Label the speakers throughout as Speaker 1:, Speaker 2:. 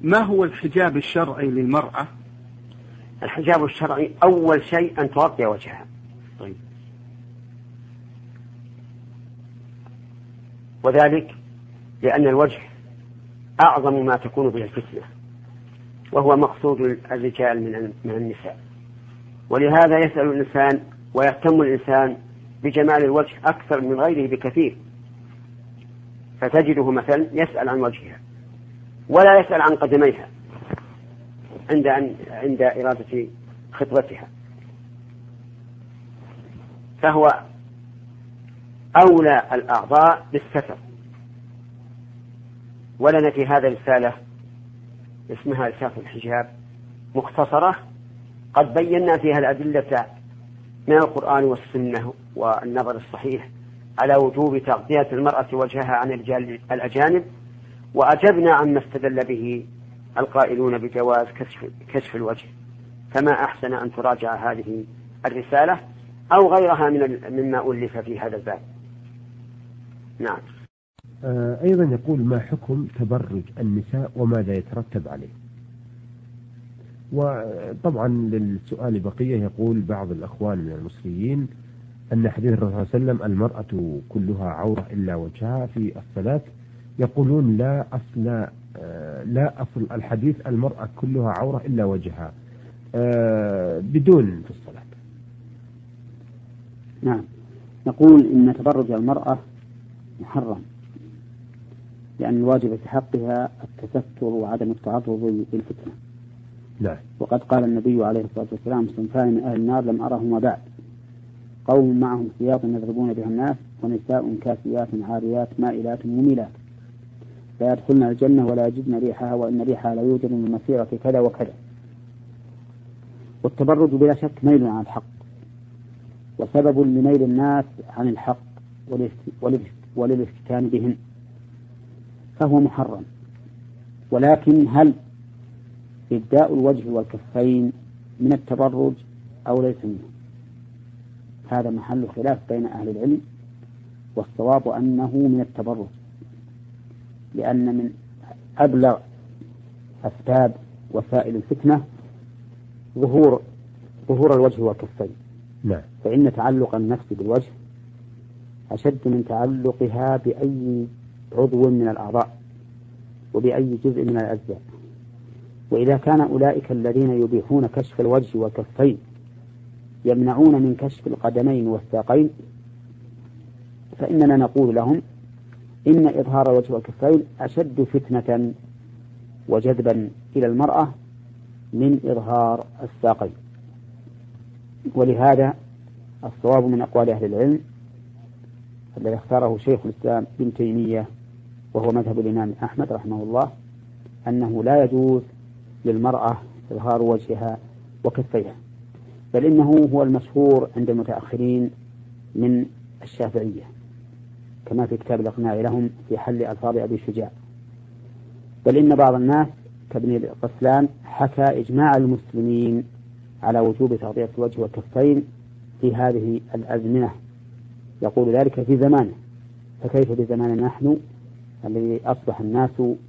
Speaker 1: ما هو الحجاب الشرعي للمرأة؟
Speaker 2: الحجاب الشرعي أول شيء أن تغطي وجهها.
Speaker 1: طيب.
Speaker 2: وذلك لأن الوجه أعظم ما تكون به الفتنة، وهو مقصود الرجال من النساء، ولهذا يسأل الإنسان ويهتم الإنسان بجمال الوجه أكثر من غيره بكثير، فتجده مثلا يسأل عن وجهها ولا يسأل عن قدميها عند إرادة خطبتها، فهو أولى الأعضاء بالستر. ولنا في هذا رسالة اسمها رسالة الحجاب مختصرة قد بينا فيها الأدلة من القرآن والسنة والنظر الصحيح على وجوب تغطية المرأة وجهها عن الرجال الأجانب، وأجبنا عما استدل به القائلون بجواز كشف الوجه، فما أحسن أن تراجع هذه الرسالة أو غيرها مما ألف في هذا الباب. نعم.
Speaker 3: أيضا يقول: ما حكم تبرج النساء وماذا يترتب عليه؟ وطبعا للسؤال بقية. يقول بعض الأخوان من المصريين أن حديث الرسول صلى الله عليه وسلم المرأة كلها عورة إلا وجهها في الصلاة، يقولون لا أصل الحديث المرأة كلها عورة إلا وجهها بدون في الصلاة.
Speaker 4: نعم، نقول إن تبرج المرأة محرم، لأن الواجب في حقها التستر وعدم التعرض للفتنة.
Speaker 3: لا.
Speaker 4: وقد قال النبي عليه الصلاة والسلام: صنفان من أهل النار لم أرهما بعد، قوم معهم سياط يضربون بها الناس، ونساء كاسيات عاريات مائلات مميلات، لا يدخلن الجنة ولا يجدن ريحها، وإن ريحها لا يوجد من مسيرة كذا وكذا. والتبرج بلا شك ميل عن الحق، وسبب لميل الناس عن الحق وللافتتان بهن، فهو محرم. ولكن هل إبداء الوجه والكفين من التبرج أو ليس منه؟ هذا محل خلاف بين أهل العلم، والصواب أنه من التبرج، لأن من أبلغ أسباب وسائل الفتنة ظهور الوجه والكفين.
Speaker 3: لا.
Speaker 4: فإن تعلق النفس بالوجه أشد من تعلقها بأي عضو من الأعضاء وبأي جزء من الأجزاء. وإذا كان أولئك الذين يبيحون كشف الوجه والكفين يمنعون من كشف القدمين والساقين، فإننا نقول لهم إن إظهار الوجه والكفين أشد فتنة وجذبا إلى المرأة من إظهار الساقين. ولهذا الصواب من أقوال أهل العلم الذي اختاره شيخ الإسلام ابن تيمية وهو مذهب الإمام أحمد رحمه الله أنه لا يجوز للمرأة إظهار وجهها وكفيها، بل إنه هو المشهور عند المتأخرين من الشافعية، كما في كتاب الإقناع لهم في حل ألفاظ أبي شجاع. بل إن بعض الناس كابن القسلان حكى إجماع المسلمين على وجوب تغطية الوجه والكفين في هذه الأزمنة، يقول ذلك في زمانه، فكيف بزماننا نحن الذي أصبح الناس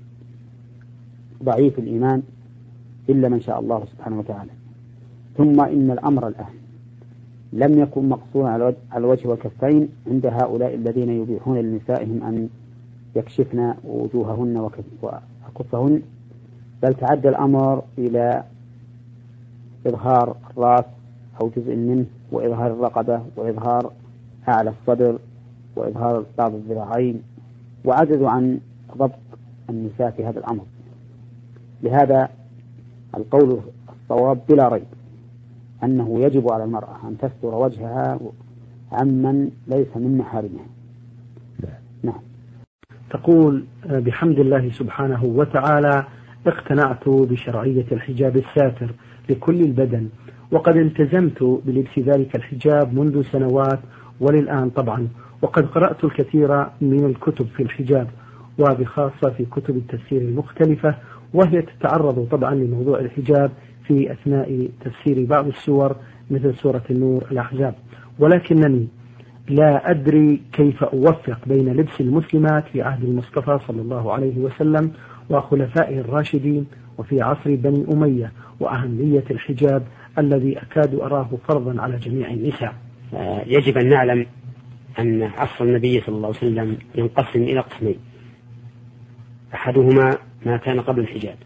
Speaker 4: ضعيف الإيمان إلا من شاء الله سبحانه وتعالى. ثم إن الأمر الآن لم يكن مقصورا على الوجه والكفين عند هؤلاء الذين يبيحون لنسائهم أن يكشفن وجوههن وكفهن، بل تعدى الأمر إلى إظهار الرأس أو جزء منه، وإظهار الرقبة، وإظهار أعلى الصدر، وإظهار بعض الذراعين، وعجزوا عن ضبط النساء في هذا الأمر. لهذا القول الصواب بلا ريب أنه يجب على المرأة أن تستر وجهها عمن ليس من محارمها. نعم.
Speaker 1: تقول: بحمد الله سبحانه وتعالى اقتنعت بشرعية الحجاب الساتر لكل البدن، وقد التزمت بلبس ذلك الحجاب منذ سنوات وللآن طبعا، وقد قرأت الكثير من الكتب في الحجاب، وبخاصة في كتب التفسير المختلفة، وهي تتعرض طبعا لموضوع الحجاب في أثناء تفسير بعض السور مثل سورة النور، الأحزاب، ولكنني لا أدري كيف أوفق بين لبس المسلمات في عهد المصطفى صلى الله عليه وسلم وخلفائه الراشدين وفي عصر بني أمية، وأهمية الحجاب الذي أكاد أراه فرضا على جميع النساء.
Speaker 2: يجب أن نعلم أن عصر النبي صلى الله عليه وسلم ينقسم إلى قسمين: أحدهما ما كان قبل الحجاب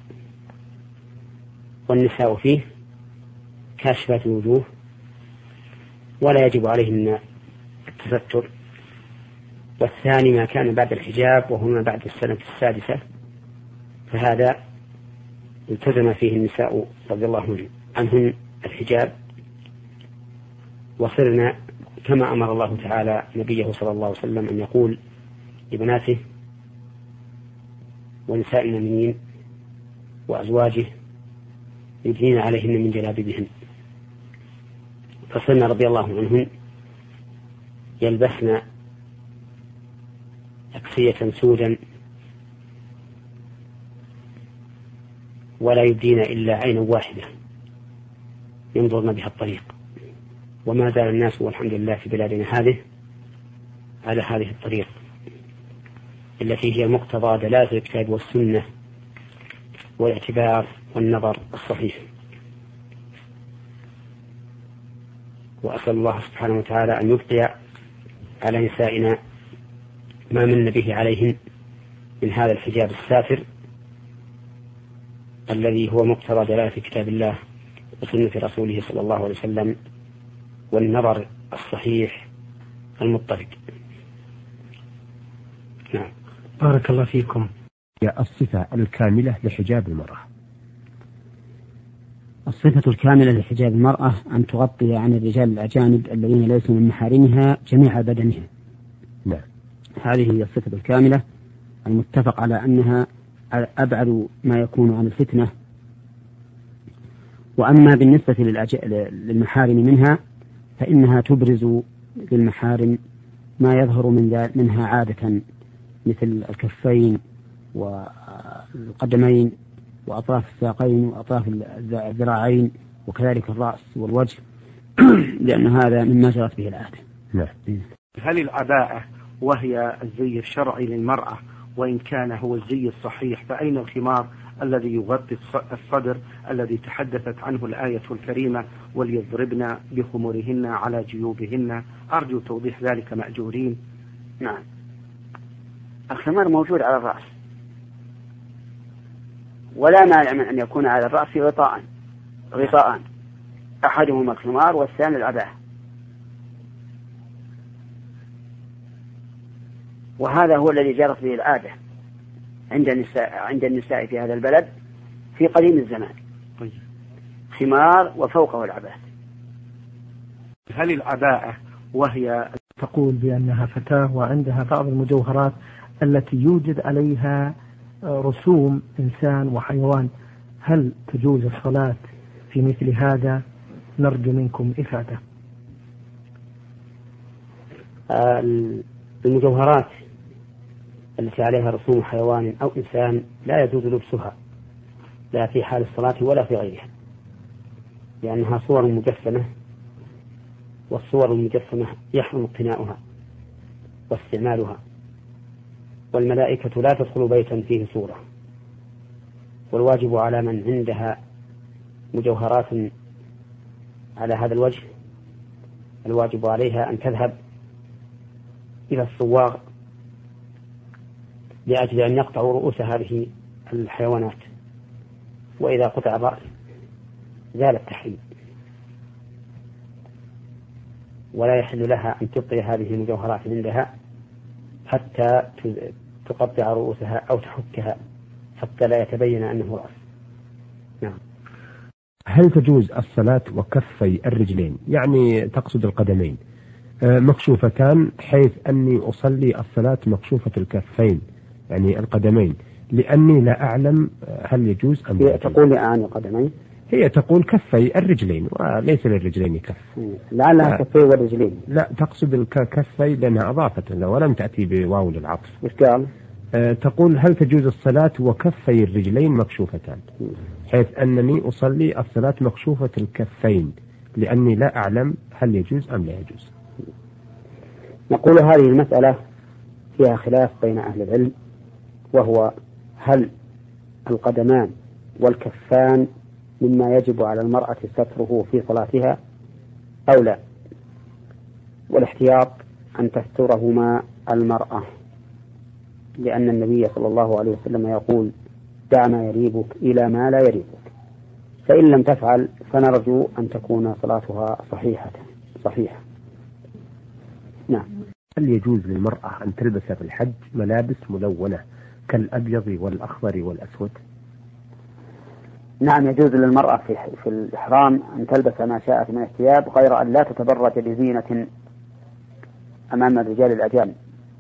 Speaker 2: والنساء فيه كاشفات الوجوه ولا يجب عليهن التستر، والثاني ما كان بعد الحجاب وهما بعد السنة السادسة، فهذا التزم فيه النساء رضي الله عنهن الحجاب، وصرنا كما أمر الله تعالى نبيه صلى الله عليه وسلم أن يقول لبناته ونساء المؤمنين وأزواجه يدنين عليهن من جلابيبهن، فصرنا رضي الله عنهن يلبسن أكسية سودا ولا يبدين إلا عينا واحدة ينظرن بها الطريق، وما زال الناس والحمد لله في بلادنا هذه على هذه الطريق التي هي مقتضى دلالة الكتاب والسنة والاعتبار والنظر الصحيح. وأسأل الله سبحانه وتعالى أن يبقي على نسائنا ما من به عليهن من هذا الحجاب الساتر الذي هو مقتضى دلالة كتاب الله وسنة رسوله صلى الله عليه وسلم والنظر الصحيح المضطرد. نعم.
Speaker 1: بارك الله فيكم.
Speaker 3: الصفة الكاملة لحجاب المرأة.
Speaker 4: الصفة الكاملة لحجاب المرأة أن تغطي عن الرجال الأجانب الذين ليسوا من محارمها جميع بدنها.
Speaker 3: نعم.
Speaker 4: هذه هي الصفة الكاملة المتفق على أنها أبعد ما يكون عن الفتنة. وأما بالنسبة للمحارم منها فإنها تبرز للمحارم ما يظهر منها عادة، مثل الكفين والقدمين وأطراف الساقين وأطراف الذراعين وكذلك الرأس والوجه لأن هذا مما جرت به العادة.
Speaker 3: نعم.
Speaker 1: هل العباءة وهي الزي الشرعي للمرأة وإن كان هو الزي الصحيح، فأين الخمار الذي يغطي الصدر الذي تحدثت عنه الآية الكريمة وليضربن بخمورهن على جيوبهن؟ أرجو توضيح ذلك مأجورين.
Speaker 2: نعم. الخمار موجود على الرأس، ولا مانع من أن يكون على الرأس غطاءان، أحدهما الخمار والثاني العباءة، وهذا هو الذي جرت به العادة عند النساء في هذا البلد في قديم الزمان. خمار وفوقه العباءة.
Speaker 1: هل العباءة وهي تقول بأنها فتاة وعندها بعض المجوهرات التي يوجد عليها رسوم إنسان وحيوان، هل تجوز الصلاة في مثل هذا؟ نرجو منكم إفادة.
Speaker 2: المجوهرات التي عليها رسوم حيوان أو إنسان لا يجوز لبسها لا في حال الصلاة ولا في غيرها، لأنها صور مجسمة، والصور المجسمة يحرم اقتناؤها واستعمالها، والملائكة لا تدخل بيتا فيه صورة، والواجب على من عندها مجوهرات على هذا الوجه الواجب عليها أن تذهب إلى الصواغ لأجل أن يقطعوا رؤوس هذه الحيوانات، وإذا قطع الرأس زال التحريم، ولا يحل لها أن تبقي هذه المجوهرات عندها حتى تقطع رؤوسها أو تحكها حتى لا يتبين أنه رأس. نعم.
Speaker 3: هل تجوز الصلاة وكفي الرجلين، يعني تقصد القدمين، مكشوفتان، حيث أني أصلي الصلاة مكشوفة الكفين يعني القدمين، لأني لا أعلم هل يجوز أم لا؟
Speaker 4: تقول عن القدمين؟
Speaker 3: هي تقول كفي الرجلين وليس للرجلين كف.
Speaker 4: لعلها كفي والرجلين.
Speaker 3: لا، تقصد الكفي لأنها أضافت له ولم تأتي بواو للعطف.
Speaker 4: إيش قال؟
Speaker 3: تقول هل تجوز الصلاة وكفي الرجلين مكشوفتان، حيث أنني أصلي الصلاة مكشوفة الكفين لأني لا أعلم هل يجوز أم لا يجوز.
Speaker 4: نقول هذه المسألة فيها خلاف بين أهل العلم، وهو هل القدمان والكفان مما يجب على المرأة ستره في صلاتها أو لا؟ والاحتياط أن تسترهما المرأة، لأن النبي صلى الله عليه وسلم يقول: دع ما يريبك إلى ما لا يريبك. فإن لم تفعل فنرجو أن تكون صلاتها صحيحة. نعم.
Speaker 3: هل يجوز للمرأة أن تلبس في الحج ملابس ملونة كالأبيض والأخضر والأسود؟
Speaker 4: نعم، يجوز للمرأة في الإحرام أن تلبس ما شاءت من الثياب، غير أن لا تتبرج بزينة أمام الرجال الأجانب،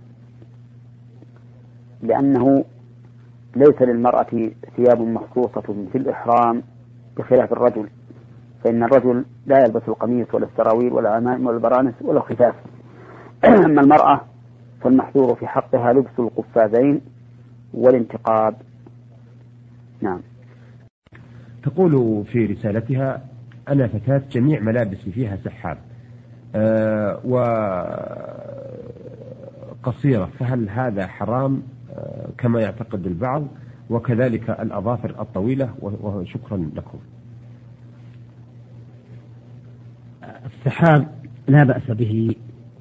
Speaker 4: لأنه ليس للمرأة ثياب مخصوصة في الإحرام بخلاف الرجل، فإن الرجل لا يلبس القميص ولا السراويل ولا العمائم ولا البرانس ولا الخفاف. أما المرأة فالمحظور في حقها لبس القفازين والانتقاب. نعم.
Speaker 3: تقول في رسالتها: أنا فتاة جميع ملابسي فيها سحاب وقصيرة، فهل هذا حرام كما يعتقد البعض؟ وكذلك الأظافر الطويلة، وشكرا لكم.
Speaker 4: السحاب لا بأس به،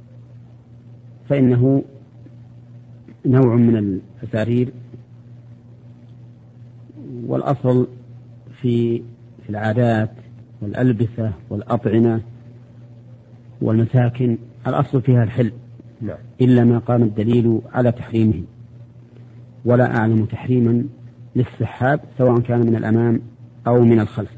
Speaker 4: فإنه نوع من الأسارير، والأصل في العادات والألبسة والأطعمة والمساكن الأصل فيها الحل، إلا ما قام الدليل على تحريمه، ولا أعلم تحريما للسحاب سواء كان من الأمام أو من الخلف.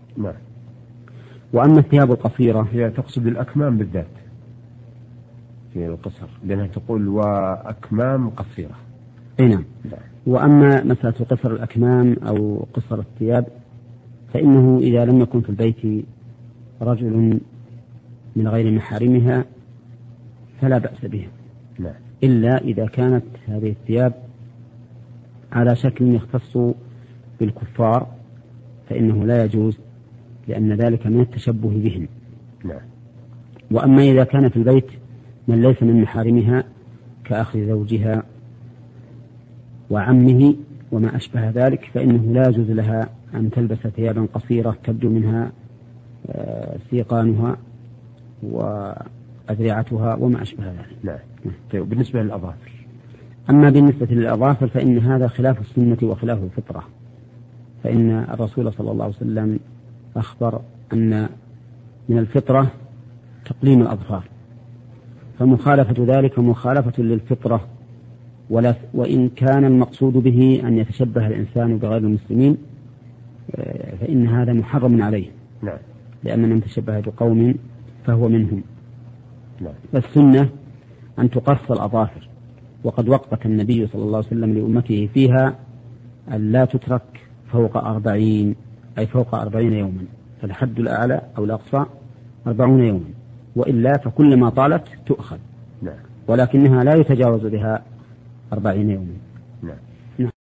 Speaker 4: وأما الثياب القصيرة
Speaker 3: هي تقصد الأكمام بالذات في القصر، لأنها تقول وأكمام قصيرة.
Speaker 4: نعم. وأما مسألة قصر الأكمام أو قصر الثياب فإنه إذا لم يكن في البيت رجل من غير محارمها فلا بأس بها، إلا إذا كانت هذه الثياب على شكل يختص بالكفار فإنه لا يجوز، لأن ذلك من التشبه بهم. وأما إذا كان في البيت من ليس من محارمها كأخ زوجها وعمه وما أشبه ذلك فإنه لا يجوز لها أن تلبس ثيابا قصيرة تبدو منها سيقانها وأذرعتها وما أشبه ذلك.
Speaker 3: طيب، بالنسبة للأظافر؟
Speaker 4: أما بالنسبة للأظافر فإن هذا خلاف السنة وخلاف الفطرة، فإن الرسول صلى الله عليه وسلم أخبر أن من الفطرة تقليم الأظفار، فمخالفة ذلك مخالفة للفطرة، وإن كان المقصود به أن يتشبه الإنسان بغير المسلمين فإن هذا محرم عليه، لأن من تشبه بقوم فهو منهم. فالسنة أن تقص الأظافر، وقد وقت النبي صلى الله عليه وسلم لأمته فيها أن لا تترك فوق 40، أي فوق 40 يوما، فالحد الأعلى أو الأقصى 40 يوما، وإلا فكلما طالت تؤخذ، ولكنها لا يتجاوز بها 40 يوما.